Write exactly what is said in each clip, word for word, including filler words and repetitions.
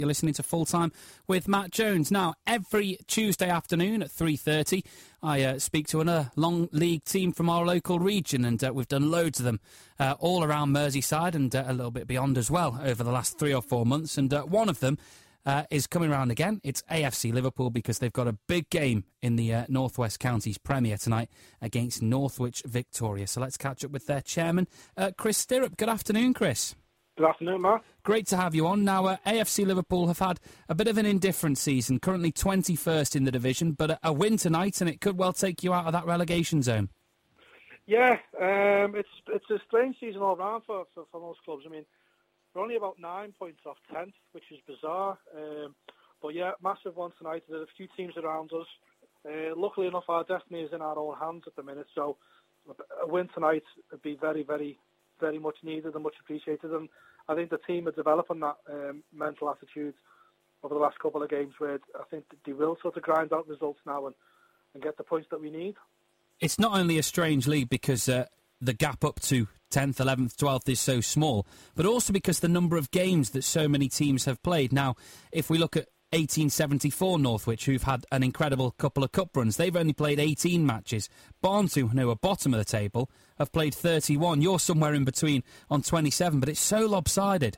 You're listening to Full Time with Matt Jones. Now, every Tuesday afternoon at three thirty, I uh, speak to another long league team from our local region, and uh, we've done loads of them uh, all around Merseyside and uh, a little bit beyond as well over the last three or four months. And uh, one of them uh, is coming around again. It's A F C Liverpool, because they've got a big game in the uh, North West Counties Premier tonight against Northwich Victoria. So let's catch up with their chairman, uh, Chris Stirrup. Good afternoon, Chris. Good afternoon, Mark. Great to have you on. Now, uh, A F C Liverpool have had a bit of an indifferent season, currently twenty-first in the division, but a, a win tonight and it could well take you out of that relegation zone. Yeah, um, it's it's a strange season all round for, for, for most clubs. I mean, we're only about nine points off tenth, which is bizarre. Um, but yeah, massive one tonight. There's a few teams around us. Uh, luckily enough, our destiny is in our own hands at the minute, so a win tonight would be very, very, very much needed and much appreciated. And I think the team are developing that um, mental attitude over the last couple of games, where I think they will sort of grind out results now and, and get the points that we need. It's not only a strange league because uh, the gap up to tenth, eleventh, twelfth is so small, but also because the number of games that so many teams have played. Now, if we look at eighteen seventy-four Northwich, who've had an incredible couple of cup runs, they've only played eighteen matches. Barnsley, who are bottom of the table, have played thirty-one. You're somewhere in between on twenty-seven, but it's so lopsided.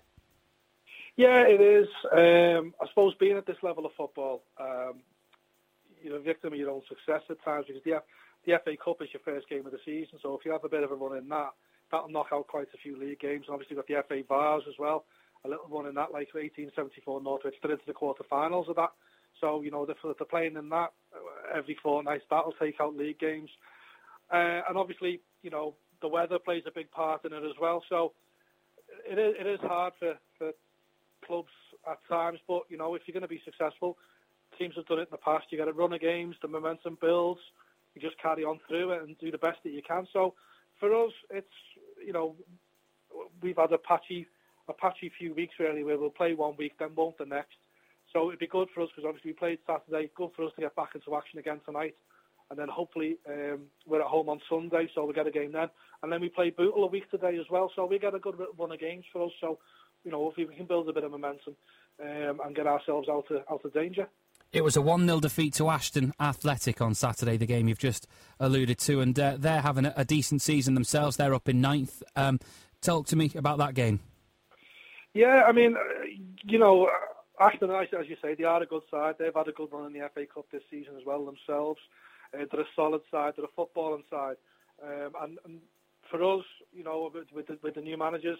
Yeah, it is. Um, I suppose being at this level of football, um, you're a victim of your own success at times, because the, the F A Cup is your first game of the season, so if you have a bit of a run in that, that'll knock out quite a few league games. And obviously you've got the F A Vars as well, a little one in that, like eighteen seventy-four Northwich, they're into the quarter-finals of that. So, you know, if they're playing in that every fortnight, that'll take out league games. Uh, and obviously, you know, the weather plays a big part in it as well. So it is, it is hard for, for clubs at times, but, you know, if you're going to be successful, teams have done it in the past. You got to run of games, the momentum builds, you just carry on through it and do the best that you can. So for us, it's, you know, we've had a patchy a patchy few weeks really, where we'll play one week, then won't the next. So it'd be good for us, because obviously we played Saturday, good for us to get back into action again tonight. And then hopefully um, we're at home on Sunday, so we get a game then. And then we play Bootle a week today as well, so we get a good run of games for us. So, you know, if we can build a bit of momentum um, and get ourselves out of, out of danger. It was a one nil defeat to Ashton Athletic on Saturday, the game you've just alluded to, and uh, they're having a, a decent season themselves. They're up in ninth. Um, talk to me about that game. Yeah, I mean, you know, Ashton, as you say, they are a good side. They've had a good run in the F A Cup this season as well themselves. Uh, they're a solid side. They're a footballing side. Um, and, and for us, you know, with, with, the, with the new managers,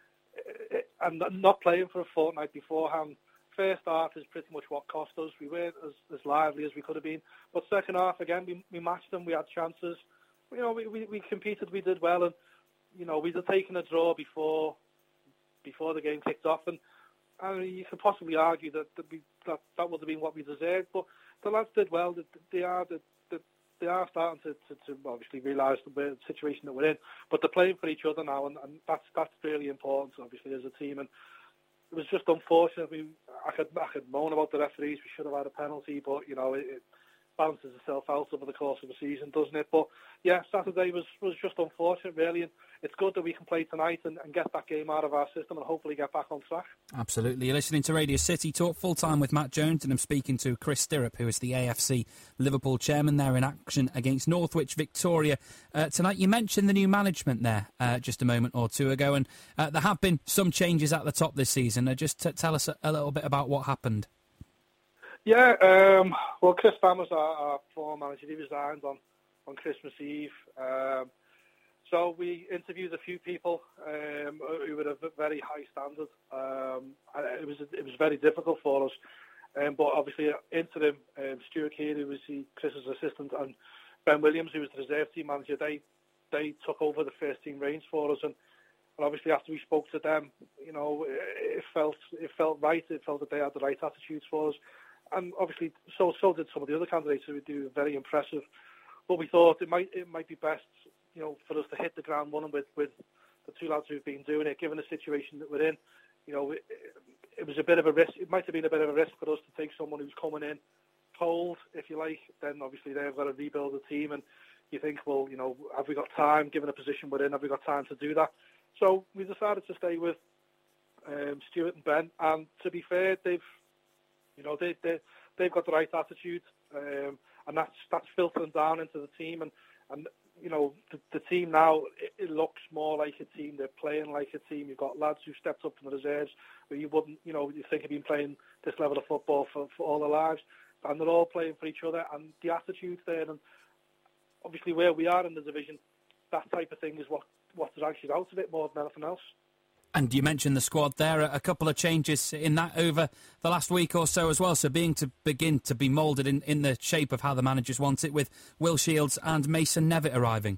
it, and not playing for a fortnight beforehand, first half is pretty much what cost us. We weren't as, as lively as we could have been. But second half, again, we, we matched them. We had chances. You know, we, we, we competed. We did well. And, you know, we'd have taken a draw before... before the game kicked off, and I mean, you could possibly argue that that, we, that that would have been what we deserved. But the lads did well. They are they are starting to, to, to obviously realise the situation that we're in. But they're playing for each other now, and, and that's that's really important, obviously, as a team. And it was just unfortunate. We, I could I could moan about the referees. We should have had a penalty, but you know it, it balances itself out over the course of the season, doesn't it? But yeah, Saturday was, was just unfortunate, really, and it's good that we can play tonight and, and get that game out of our system and hopefully get back on track. Absolutely. You're listening to Radio City Talk full time with Matt Jones, and I'm speaking to Chris Stirrup, who is the A F C Liverpool chairman. There in action against Northwich Victoria uh, tonight. You mentioned the new management there uh, just a moment or two ago, and uh, there have been some changes at the top this season. Uh, just t- tell us a, a little bit about what happened. Yeah, um, well, Chris Bammer's our, our former manager. He resigned on, on Christmas Eve. Um, so we interviewed a few people um, who were of a very high standard. Um, and it was it was very difficult for us. Um, but obviously, interim um, Stuart Keane, who was the, Chris's assistant, and Ben Williams, who was the reserve team manager, they they took over the first team reins for us. And, and obviously, after we spoke to them, you know, it felt it felt right. It felt that they had the right attitudes for us. And obviously, so so did some of the other candidates who were very impressive. But we thought it might it might be best, you know, for us to hit the ground running with, with the two lads who've been doing it, given the situation that we're in. You know, it, it was a bit of a risk. It might have been a bit of a risk for us to take someone who's coming in cold, if you like. Then obviously they've got to rebuild the team, and you think, well, you know, have we got time? Given the position we're in, have we got time to do that? So we decided to stay with um, Stuart and Ben. And to be fair, they've, you know, they they they've got the right attitude, um, and that's that's filtering down into the team. And, and you know, the, the team now, it, it looks more like a team. They're playing like a team. You've got lads who stepped up from the reserves where you wouldn't, you know, you think have been playing this level of football for, for all their lives, and they're all playing for each other. And the attitude's there. And obviously, where we are in the division, that type of thing is what what drags you out of it more than anything else. And you mentioned the squad there, a couple of changes in that over the last week or so as well. So being to begin to be moulded in, in the shape of how the managers want it, with Will Shields and Mason Nevitt arriving.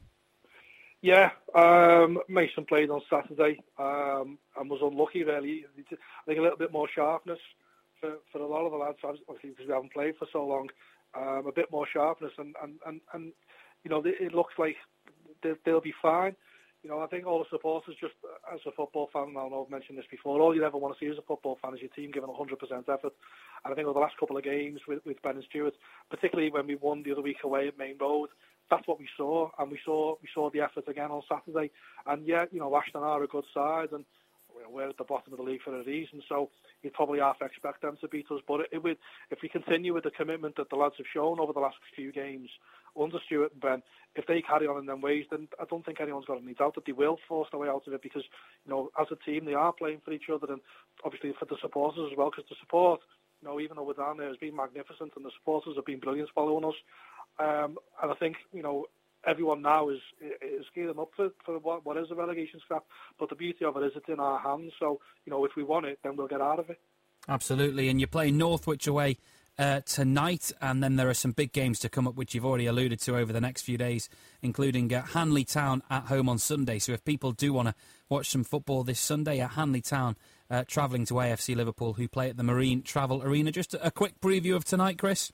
Yeah, um, Mason played on Saturday um, and was unlucky, really. I think a little bit more sharpness for, for a lot of the lads, obviously because we haven't played for so long. Um, a bit more sharpness, and, and, and, and you know, it looks like they'll, they'll be fine. You know, I think all the supporters, just as a football fan, and I know I've mentioned this before, all you ever want to see as a football fan is your team giving one hundred percent effort. And I think over the last couple of games with, with Ben and Stuart, particularly when we won the other week away at Main Road, that's what we saw. And we saw we saw the effort again on Saturday. And yeah, you know, Ashton are a good side, and we're at the bottom of the league for a reason. So you'd probably half expect them to beat us. But it, it would, if we continue with the commitment that the lads have shown over the last few games under Stuart and Ben, if they carry on in them ways, then I don't think anyone's got any doubt that they will force their way out of it, because, you know, as a team, they are playing for each other, and obviously for the supporters as well, because the support, you know, even though we're down there, has been magnificent, and the supporters have been brilliant following us. Um, and I think, you know, everyone now is is gearing up for, for what, what is a relegation scrap. But the beauty of it is it's in our hands. So, you know, if we want it, then we'll get out of it. Absolutely. And you're playing Northwich away uh, tonight, and then there are some big games to come up, which you've already alluded to over the next few days, including uh, Hanley Town at home on Sunday. So if people do want to watch some football this Sunday at Hanley Town, uh, travelling to A F C Liverpool, who play at the Marine Travel Arena. Just a, a quick preview of tonight, Chris.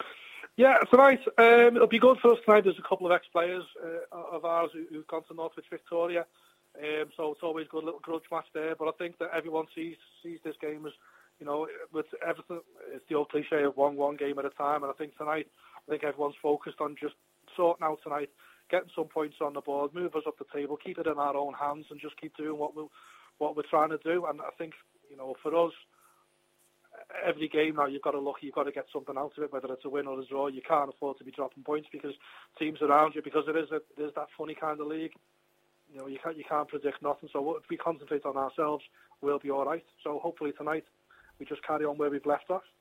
Yeah, tonight, um, it'll be good for us tonight. There's a couple of ex-players uh, of ours who, who've gone to Northwich Victoria, um, so it's always a good little grudge match there. But I think that everyone sees sees this game as, you know, with everything, it's the old cliche of one one game at a time. And I think tonight, I think everyone's focused on just sorting out tonight, getting some points on the board, move us up the table, keep it in our own hands, and just keep doing what we'll, what we're trying to do. And I think, you know, for us, every game now you've got to look, you've got to get something out of it, whether it's a win or a draw. You can't afford to be dropping points because teams around you, because it is a, it is that funny kind of league. You know, you can't you can't predict nothing. So if we concentrate on ourselves, we'll be all right. So hopefully tonight we just carry on where we've left off.